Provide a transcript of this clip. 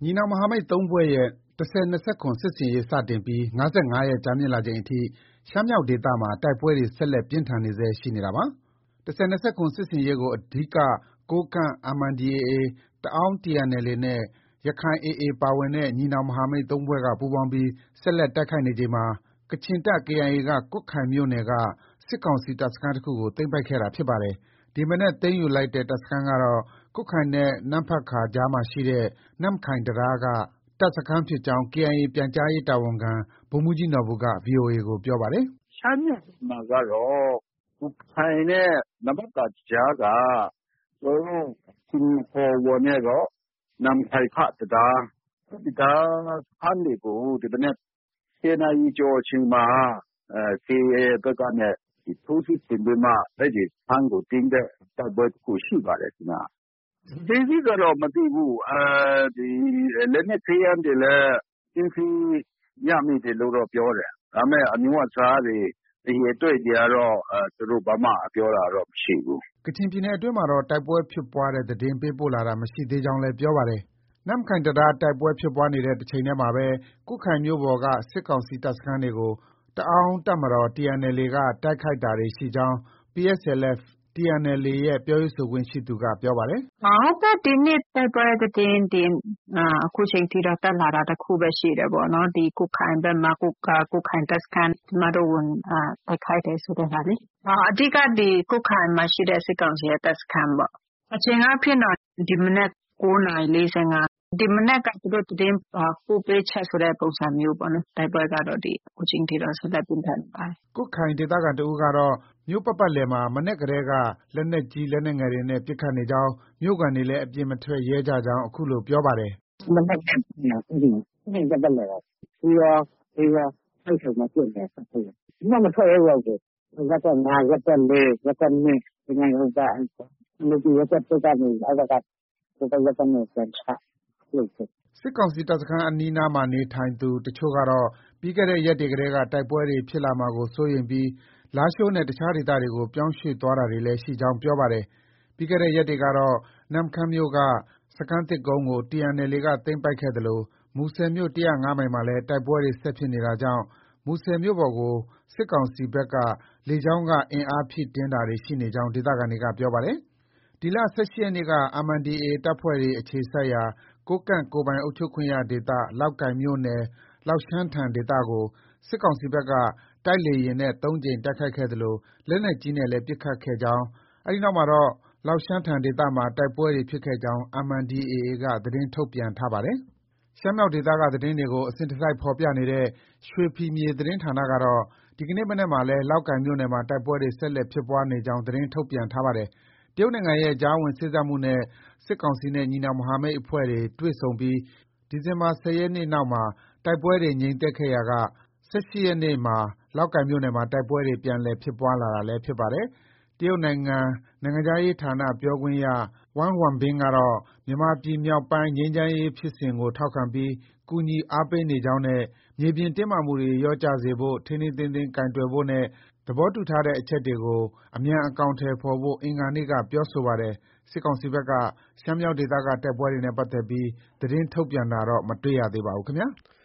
ညီနောင်မဟာမိတ် ၃ ဖွဲ့ရဲ့10-29 စစ်ဆင်ရေးစတင်ပြီး ၅၅ ရက်ကြာမြင့်လာချိန်အထိ ရှမ်းမြောက်ဒေသမှာ တိုက်ပွဲတွေ ဆက်လက်ပြင်းထန်နေဆဲရှိနေတာပါ။ 10-29 စစ်ဆင်ရေးကို အဓိက ကိုးကန့် MNDAA ၊ တအာင်း TNLA နဲ့ ရက္ခိုင် AA ပါဝင်တဲ့ ညီနောင်မဟာမိတ် ၃ ဖွဲ့က ပူးပေါင်းပြီး ဆက်လက်တိုက်ခိုက်နေချိန်မှာ ကချင်တပ် KIA က ကွတ်ခိုင်မြို့နယ်က စစ်ကောင်စီတပ်စခန်းတခုကို သိမ်းပိုက်ခဲ့တာဖြစ်ပါတယ်။ ဒီမနက် သိမ်းယူလိုက်တဲ့ တပ်စခန်းကတော့ ကွတ်ခိုင်နဲ့ နမ့်ဖတ်ကာကြားမှာရှိတဲ့ နမ့်ခိုင်တံတားက တပ်စခန်းဖြစ်ကြောင်း KIA ပြန်ကြားရေးတာဝန်ခံ ဗိုလ်မှူးကြီးနော်ဘူက VOA ကို ပြောပါတယ်။ “ရှမ်းမြောက်မှာကတော့ ကွတ်ခိုင်နဲ့ နမ့်ဖတ်ကာကြားက ဆင်ခေါ် ဝါးနဲ့တော့ နမ့်ခိုင်ဖတ်တံတား အဲဒီတံတားစခန်းတွေကို ဒီမနက် ၁၀ နာရီကျော်အချိန်မှာ KIA ဘက်ကနေ ထိုးစစ်ဆင်ပြီးမှ အဲဒီစခန်းကို သိမ်းတဲ့တိုက်ပွဲတခုရှိပါတယ်ခင်ဗျ။ အသေးစိတ်ကတော့ မသိဘူး။ လက်နက်ခဲယမ်းတွေလည်း သိမ်းဆည်းရမိတယ်လို့တော့ ပြောတယ်။ ဒါပေမဲ့ အမျိုးအစားတွေ အရေအတွက်တွေကတော့ သူတို့ ဘာမှ ပြောတာတော့ မရှိဘူး။ ” ကချင်ပြည်နယ်အတွင်းမှာတော့ တိုက်ပွဲဖြစ်ပွားတဲ့သတင်းပေးပို့လာတာမရှိသေးကြောင်းလည်း ပြောပါတယ်။ နမ့်ခိုင်တံတားတိုက်ပွဲဖြစ်ပွားနေတဲ့တချိန်တည်းမှာပဲ ကွတ်ခိုင်မြို့ပေါ်က စစ်ကောင်စီတပ်စခန်းတွေကို တအာင်းတပ်မတော် TNLA က တိုက်ခိုက်တာတွေရှိကြောင်း PSLF/TNLA ရဲ့ ပြောရေးဆိုခွင့်ရှိသူက ပြောပါတယ်။ “ဒီနေ့ တိုက်ပွဲသတင်းအခုချိန်ထိတော့ တက်လာတာ တခုပဲ ရှိတယ်ပေါ့နော်။ ဒီကွတ်ခိုင်ဘက်မှာ ကွတ်ခိုင်တပ်စခန်း ကျမတို့ တိုက်ခိုက်တယ်ဆိုတဲ့ဟာလေ။ အဓိက ကွတ်ခိုင်မှာရှိတဲ့ စစ်ကောင်စီရဲ့ တပ်စခန်းပေါ့။ အချိန်အားဖြင့်တော့ ဒီမနက် ၉ နာရီ ၄၅ ဒီမနက်က သူတို့ သတင်းပို့ပေးချက်ဆိုတဲ့ပုံစံမျိုးပေါ့နော်။ တိုက်ပွဲကတော့ အခုချိန်ထိတော့ ဆက်လက်ပြင်းထန်နေပါတယ်။ ” ကွတ်ခိုင်ဒေသခံတဦးကတော့ မြို့ပတ်ပတ်လည်မှာ မနက်ကတည်းက လက်နက်ကြီး လက်နက်ငယ်တွေနဲ့ ပစ်ခတ်နေကြောင်း၊ မြို့ခံတွေလည်း အပြင်မထွက်ရဲကြကြောင်း အခုလို ပြောပါတယ်။ “မနက်ကတည်းက အဲဒီ ကွတ်ခိုင်ပတ်ပတ်လည်မှာ အခုရော ဘေးရော အဲဒီဘက်မှာ ပစ်နေတယ်။ ဘယ်သူမှ မထွက်ရဲဘူး။ ရပ်ကွက် ၅၊ ရပ်ကွက် ၄၊ ရပ်ကွက် ၂ ရပ်ကွက် ၁ ကနေ အောက်က ဟိုဘက် ရပ်ကွက် ၂ ကို ပြန်ချ အဲလိုဖြစ်တယ်။” စစ်ကောင်စီတပ်စခန်းအနီးအနားမှာနေထိုင်သူတချို့ကတော့ ပြီးခဲ့တဲ့ရက်တွေကတည်းက တိုက်ပွဲတွေ ဖြစ်လာမှာကို စိုးရိမ်ပြီး လားရှိုးနဲ့ အခြားဒေသတွေကို ပြောင်းရွှေ့သွားတာတွေလည်း ရှိကြောင်း ပြောပါတယ်။ ပြီးခဲ့တဲ့ရက်တွေကတော့ နမ့်ခမ်းမြို့က စခန်းသစ်ကုန်းကို TNLA က သိမ်းပိုက်ခဲ့သလို မူဆယ်မြို့ ၁၀၅ မိုင်မှာလည်း တိုက်ပွဲတွေ ဆက်ဖြစ်နေတာကြောင့် မူဆယ်မြို့ပေါ်ကို စစ်ကောင်စီဘက်က လေကြောင်းက အင်အားဖြည့်တင်းတာတွေ ရှိနေကြောင်း ဒေသခံတွေက ပြောပါတယ်။ ဒီလ ၁၈ ရက်နေ့က MNDAA တပ်ဖွဲ့တွေ အခြေစိုက်ရာ ကိုးကန့်ကိုယ်ပိုင်အုပ်ချုပ်ခွင့်ရဒေသ လောက်ကိုင်မြို့နယ် လောက်ရှန်းထန်ဒေသကို စစ်ကောင်စီဘက်က တိုက်လေယာဉ်နဲ့ ၃ ကြိမ်တိုက်ခိုက်ခဲ့သလို လက်နက်ကြီးနဲ့လည်း ပစ်ခတ်ခဲ့ကြောင်း၊ အဲဒီနောက်မှာတော့ လောက်ရှန်းထန်ဒေသမှာ တိုက်ပွဲတွေဖြစ်ခဲ့ကြောင်း MNDAA က သတင်းထုတ်ပြန်ထားပါတယ်။ ရှမ်းမြောက်ဒေသက သတင်းတွေကို အစဉ်တစိုက်ဖော်ပြနေတဲ့ ရွှေဖီမြေသတင်းဌာနကတော့ ဒီကနေ့မနက်မှာလည်း လောက်ကိုင်မြို့နယ်မှာ တိုက်ပွဲတွေ ဆက်လက်ဖြစ်ပွားနေကြောင်း သတင်းထုတ်ပြန်ထားပါတယ်။ တရုတ်နိုင်ငံရဲ့ ကြားဝင်စေ့စပ်မှုနဲ့ စစ်ကောင်စီနဲ့ ညီနောင်မဟာမိတ်အဖွဲ့တွေ တွေ့ဆုံပြီး ဒီဇင်ဘာ ၁၀ ရက်နောက်မှာ တိုက်ပွဲတွေ ငြိမ်သက်ခဲ့ရာက ၁၈ ရက်နေ့မှာ လောက်ကိုင်မြို့နယ်မှာ တိုက်ပွဲတွေ ပြန်လည်ဖြစ်ပွားလာတာလည်း ဖြစ်ပါတယ်။ တရုတ်နိုင်ငံ နိုင်ငံခြားရေးဌာန ပြောခွင့်ရ Wang Wenbin ကတော့ မြန်မာပြည်မြောက်ပိုင်း ငြိမ်းချမ်းရေးဖြစ်စဉ်ကို ထောက်ခံပြီး ကူညီအားပေးနေကြောင်းနဲ့ မြေပြင်တင်းမာမှုတွေ လျော့ကျစေဖို့ ထိန်းထိန်းသိမ်းသိမ်းကိုင်တွယ်ဖို့နဲ့ သဘောတူထားတဲ့အချက်တွေကို အမြန်အကောင်အထည်ဖော်ဖို့ အင်္ဂါနေ့က ပြောဆိုပါတယ်။ စစ်ကောင်စီဘက်က ရှမ်းမြောက်ဒေသက တိုက်ပွဲတွေနဲ့ ပတ်သက်ပြီး သတင်းထုတ်ပြန်တာတော့ မတွေ့ရသေးပါဘူးခင်ဗျာ။